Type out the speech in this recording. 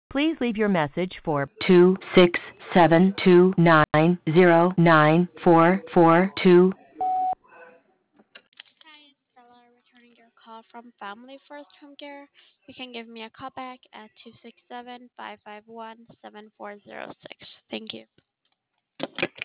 Please leave your message for 26729094442. Hi, it's Stella returning your call from Family First Home Care. You can give me a call back at 267-551-7406. Thank you.